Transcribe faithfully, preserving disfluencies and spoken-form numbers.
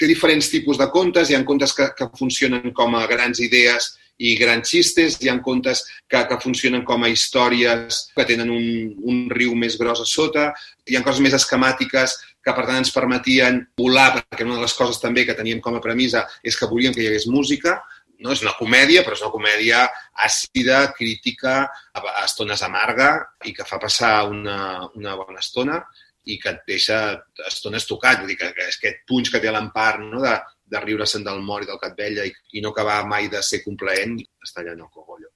té diferents tipus de contes. Hi ha contes que, que funcionen com a grans idees i grans xistes, hi ha contes que, que funcionen com a històries que tenen un, un riu més gros a sota, hi ha coses més esquemàtiques que per tant ens permetien volar, perquè una de les coses també que teníem com a premissa és que volíem que hi hagués música. No és una comèdia, però és una comèdia àcida, crítica, a estones amarga i que fa passar una, una bona estona i que et deixa estones tocat. Vull dir que, que és aquest punx que té l'Empar, no? de, de riure-se'n del mort i del que et veia i, i no acabar mai de ser complaent, està allà en el cogollo.